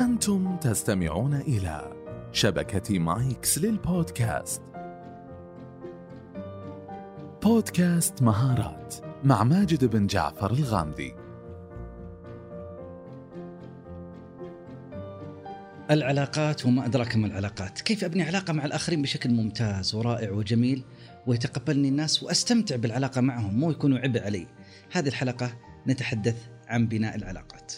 أنتم تستمعون إلى شبكة مايكس للبودكاست. بودكاست مهارات مع ماجد بن جعفر الغامدي. العلاقات وما أدراك ما العلاقات. كيف أبني علاقة مع الآخرين بشكل ممتاز ورائع وجميل ويتقبلني الناس وأستمتع بالعلاقة معهم، مو يكونوا عبء علي. هذه الحلقة نتحدث عن بناء العلاقات.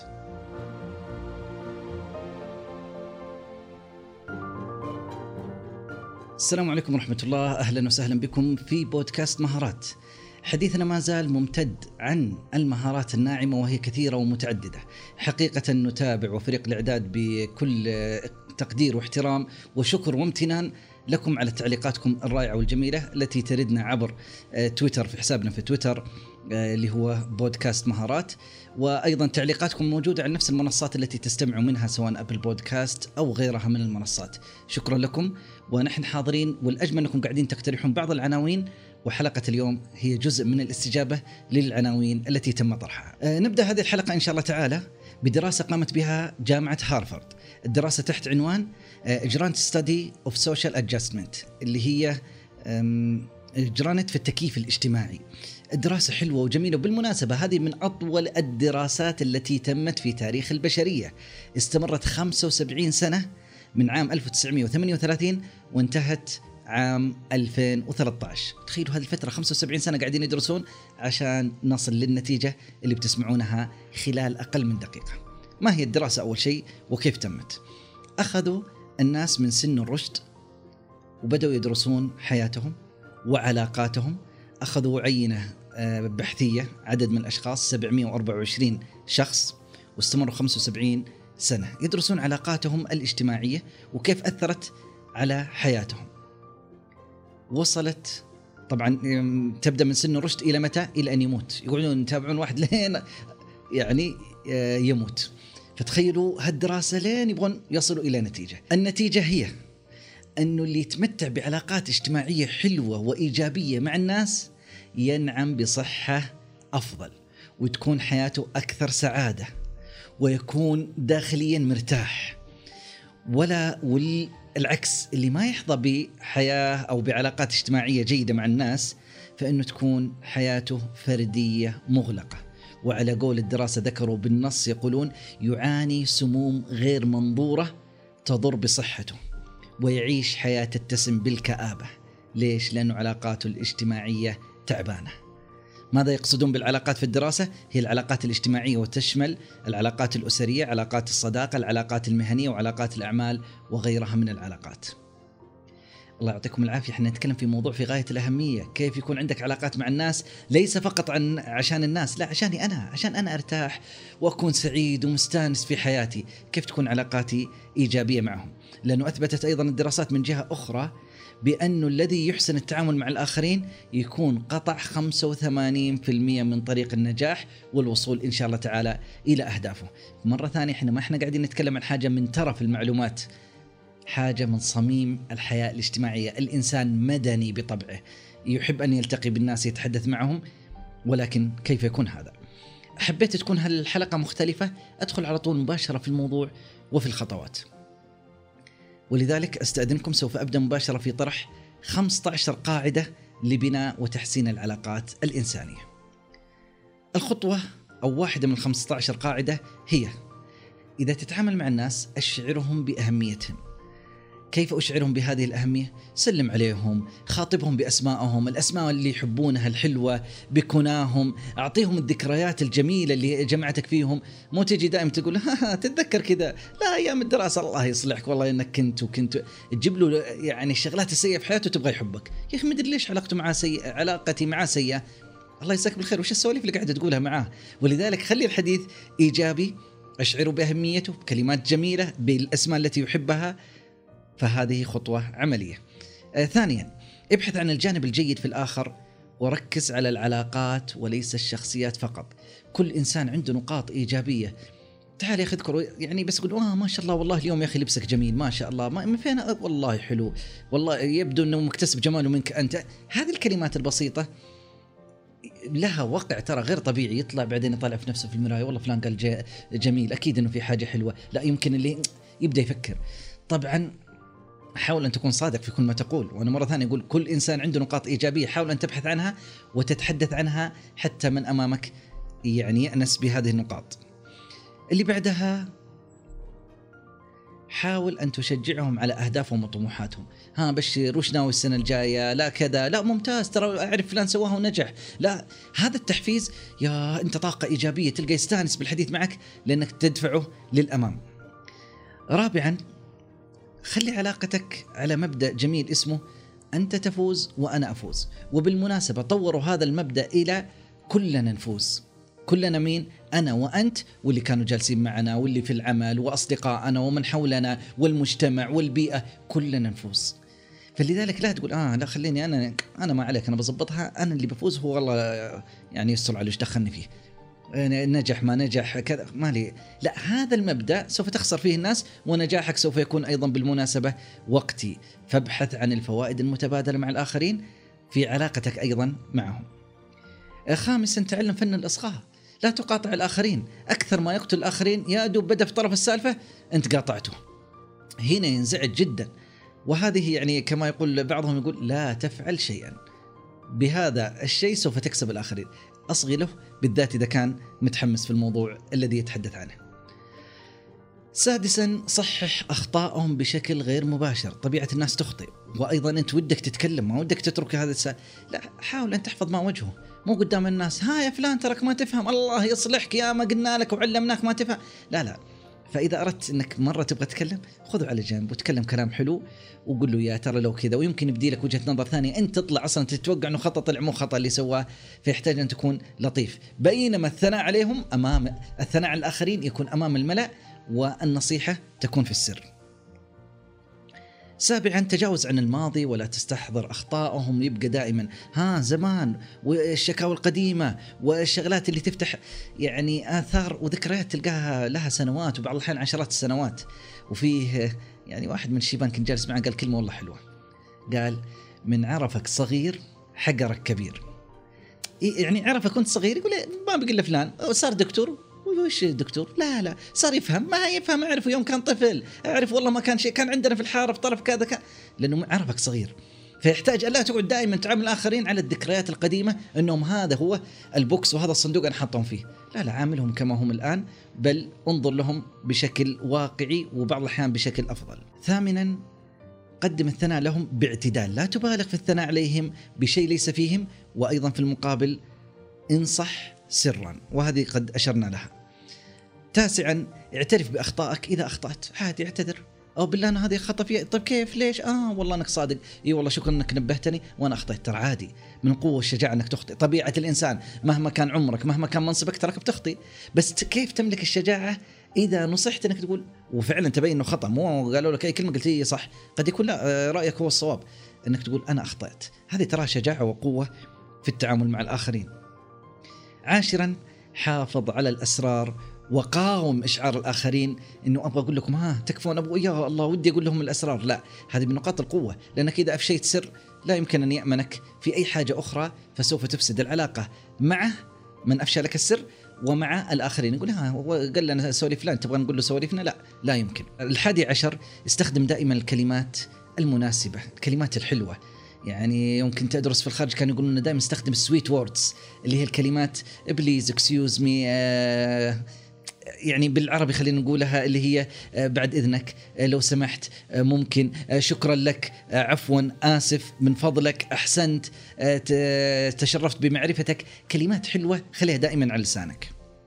السلام عليكم ورحمة الله، أهلا وسهلا بكم في بودكاست مهارات. حديثنا ما زال ممتد عن المهارات الناعمة وهي كثيرة ومتعددة. حقيقة نتابع وفريق الإعداد بكل تقدير واحترام وشكر وامتنان لكم على تعليقاتكم الرائعة والجميلة التي تردنا عبر تويتر، في حسابنا في تويتر اللي هو بودكاست مهارات، وأيضا تعليقاتكم موجودة على نفس المنصات التي تستمعوا منها سواء أبل بودكاست أو غيرها من المنصات. شكرا لكم ونحن حاضرين، والأجمل أنكم قاعدين تقترحون بعض العناوين، وحلقة اليوم هي جزء من الاستجابة للعناوين التي تم طرحها. نبدأ هذه الحلقة إن شاء الله تعالى بدراسة قامت بها جامعة هارفارد. الدراسة تحت عنوان Grant Study of Social Adjustment، اللي هي جرانت في التكييف الاجتماعي. الدراسة حلوة وجميلة، وبالمناسبة هذه من أطول الدراسات التي تمت في تاريخ البشرية. استمرت 75 سنة من عام 1938 وانتهت عام 2013. تخيلوا هذه الفترة 75 سنة قاعدين يدرسون عشان نصل للنتيجة اللي بتسمعونها خلال أقل من دقيقة. ما هي الدراسة أول شيء وكيف تمت؟ أخذوا الناس من سن الرشد وبدأوا يدرسون حياتهم وعلاقاتهم. أخذوا عينة بحثية، عدد من الأشخاص 724 شخص، واستمروا 75 سنة يدرسون علاقاتهم الاجتماعية وكيف أثرت على حياتهم. وصلت طبعا تبدأ من سن الرشد إلى متى؟ إلى أن يموت. يقولون يتابعون واحد لين يعني يموت. فتخيلوا هالدراسة لين يبغون يصلوا إلى نتيجة. النتيجة هي أنه اللي يتمتع بعلاقات اجتماعية حلوة وإيجابية مع الناس ينعم بصحة أفضل، وتكون حياته أكثر سعادة، ويكون داخليا مرتاح. والعكس، اللي ما يحظى بحياة أو بعلاقات اجتماعية جيدة مع الناس فإنه تكون حياته فردية مغلقة. وعلى قول الدراسة ذكروا بالنص يقولون يعاني سموم غير منظورة تضر بصحته، ويعيش حياة تتسم بالكآبة. ليش؟ لأنه علاقاته الاجتماعية تعبانة. ماذا يقصدون بالعلاقات في الدراسة؟ هي العلاقات الاجتماعية، وتشمل العلاقات الأسرية، علاقات الصداقة، العلاقات المهنية، وعلاقات الأعمال وغيرها من العلاقات. الله يعطيكم العافية. احنا نتكلم في موضوع في غاية الأهمية، كيف يكون عندك علاقات مع الناس ليس فقط عشان الناس، لا عشاني أنا، عشان أنا أرتاح وأكون سعيد ومستانس في حياتي. كيف تكون علاقاتي إيجابية معهم؟ لأنه أثبتت أيضا الدراسات من جهة أخرى بأنه الذي يحسن التعامل مع الآخرين يكون قطع 85% من طريق النجاح والوصول إن شاء الله تعالى إلى أهدافه. مرة ثانية احنا قاعدين نتكلم عن حاجة من ترف المعلومات، حاجة من صميم الحياة الاجتماعية. الإنسان مدني بطبعه، يحب أن يلتقي بالناس، يتحدث معهم، ولكن كيف يكون هذا؟ حبيت تكون هالحلقة مختلفة، أدخل على طول مباشرة في الموضوع وفي الخطوات. ولذلك أستأذنكم، سوف أبدأ مباشرة في طرح 15 قاعدة لبناء وتحسين العلاقات الإنسانية. الخطوة أو واحدة من 15 قاعدة هي: إذا تتعامل مع الناس أشعرهم بأهميتهم. كيف أشعرهم بهذه الأهمية؟ سلم عليهم، خاطبهم بأسمائهم، الأسماء اللي يحبونها الحلوة، بكناهم، أعطيهم الذكريات الجميلة اللي جمعتك فيهم. مو تجي دائما تقول تتذكر كذا، لا أيام الدراسة الله يصلحك والله إنك كنت تجيب له يعني الشغلات السيئة في حياته تبغى يحبك. يا أخي مدري ليش علاقتي معاه سيئة، الله يساك بالخير، وش السواليف اللي قاعدة تقولها معاه؟ ولذلك خلي الحديث إيجابي، أشعره بأهميته بكلمات جميلة، بالأسماء التي يحبها. فهذه خطوة عملية. ثانيا، ابحث عن الجانب الجيد في الآخر وركز على العلاقات وليس الشخصيات فقط. كل إنسان عنده نقاط إيجابية. تعال يا أخي اذكر يعني بس قل ما شاء الله والله اليوم يا أخي لبسك جميل، ما شاء الله، من فين؟ والله حلو، والله يبدو أنه مكتسب جماله منك أنت. هذه الكلمات البسيطة لها وقع ترى غير طبيعي، يطلع بعدين يطلع في نفسه في المراية والله فلان قال جميل، أكيد إنه في حاجة حلوة، لا يمكن اللي يبدأ يفكر. طبعا حاول أن تكون صادق في كل ما تقول، وأنا مرة ثانية أقول كل إنسان عنده نقاط إيجابية، حاول أن تبحث عنها وتتحدث عنها حتى من أمامك يعني يأنس بهذه النقاط. اللي بعدها حاول أن تشجعهم على أهدافهم وطموحاتهم. ها بشر، وش ناوي السنة الجاية؟ لا كذا، لا ممتاز، ترى أعرف فلان سواها ونجح. لا، هذا التحفيز يا أنت طاقة إيجابية، تلقى يستانس بالحديث معك لأنك تدفعه للأمام. رابعا خلي علاقتك على مبدأ جميل اسمه أنت تفوز وأنا أفوز. وبالمناسبة طوروا هذا المبدأ إلى كلنا نفوز. كلنا مين؟ أنا وأنت واللي كانوا جالسين معنا واللي في العمل وأصدقائنا ومن حولنا والمجتمع والبيئة، كلنا نفوز. فلذلك لا تقول لا خليني أنا ما عليك، أنا بضبطها، أنا اللي بفوز، هو والله يعني يستر على وش دخلني فيه، نجح ما نجح كذا مالي. لا، هذا المبدأ سوف تخسر فيه الناس، ونجاحك سوف يكون أيضا بالمناسبة وقتي. فابحث عن الفوائد المتبادلة مع الآخرين في علاقتك أيضا معهم. خامسا تعلم فن الإصغاء. لا تقاطع الآخرين. أكثر ما يقتل الآخرين يا دوب بدأ في طرف السالفة أنت قاطعته، هنا ينزعج جدا. وهذه يعني كما يقول بعضهم يقول لا تفعل شيئا، بهذا الشيء سوف تكسب الآخرين. أصغي له بالذات إذا كان متحمس في الموضوع الذي يتحدث عنه. سادسا صحح أخطائهم بشكل غير مباشر. طبيعة الناس تخطئ، وأيضا أنت ودك تتكلم، ما ودك تترك هذا لا، حاول أن تحفظ ما وجهه، مو قدام الناس ها يا فلان ترك ما تفهم، الله يصلحك يا ما قلنا لك وعلمناك ما تفهم. لا، فإذا أردت أنك مرة تبغى تتكلم خذه على جنب وتكلم كلام حلو وقول له يا ترى لو كذا، ويمكن يبدي لك وجهة نظر ثانية أنت تطلع أصلا تتوقع أنه خطأ، طلع مو خطأ اللي سواه، فيحتاج أن تكون لطيف. بينما الثناء عليهم الثناء على الآخرين يكون أمام الملأ، والنصيحة تكون في السر. سابعا تجاوز عن الماضي ولا تستحضر أخطائهم، يبقى دائما زمان والشكاوى القديمة والشغلات اللي تفتح يعني آثار وذكريات تلقاها لها سنوات وبعض الأحيان عشرات السنوات. وفيه يعني واحد من الشيبان كنت جالس معه قال كلمة والله حلوة، قال من عرفك صغير حقرك كبير. يعني عرفك كنت صغير يقول ما بقول لفلان صار دكتور، وش دكتور؟ لا صار يفهم، ما يفهم، أعرفه يوم كان طفل، أعرف والله ما كان شيء، كان عندنا في الحارة في طرف كذا كان، لأنه عرفك صغير. فيحتاج ألا تقعد دائما تعامل الآخرين على الذكريات القديمة أنهم هذا هو البوكس وهذا الصندوق أنا حطهم فيه. لا عاملهم كما هم الآن، بل انظر لهم بشكل واقعي وبعض الأحيان بشكل أفضل. ثامنا قدم الثناء لهم باعتدال، لا تبالغ في الثناء عليهم بشيء ليس فيهم، وأيضا في المقابل انصح سرا، وهذه قد أشرنا لها. تاسعا اعترف بأخطائك، إذا أخطأت عادي اعتذر، أو بالله أنا هذه خطأ فيها، طيب كيف ليش والله أنك صادق، والله شكرا أنك نبهتني وأنا أخطأت، ترى عادي، من قوة الشجاعة أنك تخطئ، طبيعة الإنسان مهما كان عمرك مهما كان منصبك تراك بتخطئ، بس كيف تملك الشجاعة إذا نصحت أنك تقول وفعلا تبين أنه خطأ، مو قالوا لك أي كلمة قلت هي صح، قد يكون لا رأيك هو الصواب، أنك تقول أنا أخطأت، هذه ترى شجاعة وقوة في التعامل مع الآخرين. عاشرا حافظ على الأسرار وقاوم إشعار الآخرين إنه أبغى أقول لكم تكفون أبو يا الله ودي أقول لهم الأسرار، لا، هذه من نقاط القوة، لأنك إذا أفشيت سر لا يمكن أن يأمنك في أي حاجة أخرى، فسوف تفسد العلاقة مع من أفشى لك السر ومع الآخرين. يقول قال لنا سولي فلان تبغى نقول له سوليفنا، لا يمكن. 11 استخدم دائما الكلمات المناسبة، الكلمات الحلوة. يعني يمكن تدرس في الخارج كانوا يقولون دائما استخدم السويت ووردز اللي هي الكلمات بليز اكسكيوز مي، يعني بالعربي خلينا نقولها اللي هي بعد إذنك، لو سمحت، ممكن، شكرا لك، عفوا، آسف، من فضلك، أحسنت، تشرفت بمعرفتك. كلمات حلوة خليها دائما على لسانك.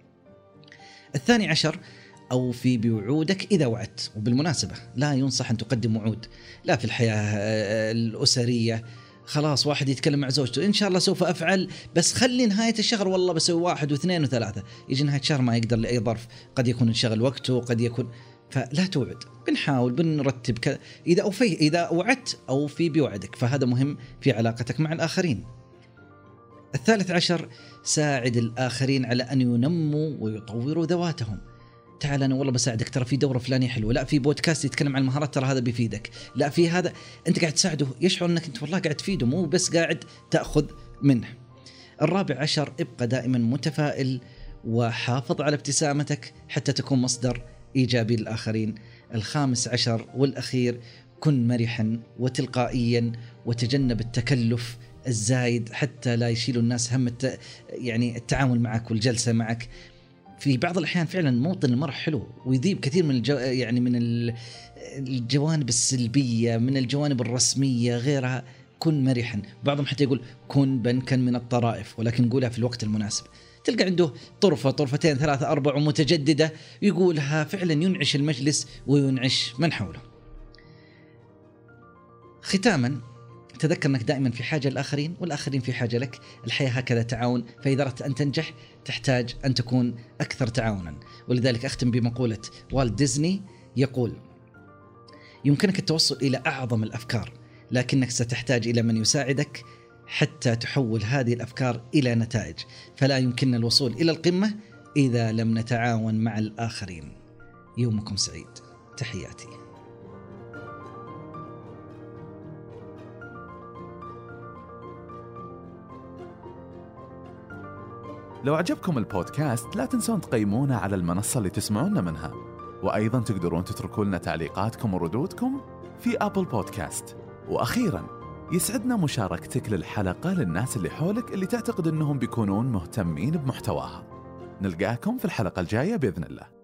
12 أوفي بوعودك إذا وعدت. وبالمناسبة لا ينصح أن تقدم وعود، لا في الحياة الأسرية، خلاص واحد يتكلم مع زوجته إن شاء الله سوف أفعل، بس خلي نهاية الشهر والله بسوي 1 و2 و3، يجي نهاية الشهر ما يقدر لأي ظرف، قد يكون انشغل وقته، قد يكون، فلا توعد، بنحاول بنرتب كذا. إذا وعدت أوفي بوعدك، فهذا مهم في علاقتك مع الآخرين. 13 ساعد الآخرين على أن ينموا ويطوروا ذواتهم. تعال أنا والله بساعدك، ترى في دورة فلانية حلوة، لا في بودكاست يتكلم عن المهارات ترى هذا بيفيدك، لا في هذا، أنت قاعد تساعده، يشعر أنك أنت والله قاعد تفيده، مو بس قاعد تأخذ منه. الرابع عشر، ابقى دائما متفائل وحافظ على ابتسامتك حتى تكون مصدر إيجابي للآخرين. الخامس عشر والأخير، كن مرحا وتلقائيا وتجنب التكلف الزايد حتى لا يشيلوا الناس هم يعني التعامل معك والجلسة معك. في بعض الأحيان فعلا موطن المرح حلو ويذيب كثير من يعني من الجوانب السلبية، من الجوانب الرسمية غيرها. كن مرحا. بعضهم حتى يقول كن بنكا من الطرائف، ولكن قولها في الوقت المناسب. تلقى عنده طرفة طرفتين ثلاثة أربعة متجددة يقولها، فعلا ينعش المجلس وينعش من حوله. ختاما، تذكر أنك دائما في حاجة للآخرين والآخرين في حاجة لك. الحياة هكذا تعاون، فإذا أردت أن تنجح تحتاج أن تكون أكثر تعاونا. ولذلك أختم بمقولة والت ديزني يقول: يمكنك التوصل إلى أعظم الأفكار، لكنك ستحتاج إلى من يساعدك حتى تحول هذه الأفكار إلى نتائج. فلا يمكننا الوصول إلى القمة إذا لم نتعاون مع الآخرين. يومكم سعيد. تحياتي. لو عجبكم البودكاست لا تنسون تقيمونا على المنصة اللي تسمعونا منها، وأيضا تقدرون تتركوا لنا تعليقاتكم وردودكم في أبل بودكاست. وأخيرا، يسعدنا مشاركتك للحلقة للناس اللي حولك اللي تعتقد أنهم بيكونون مهتمين بمحتواها. نلقاكم في الحلقة الجاية بإذن الله.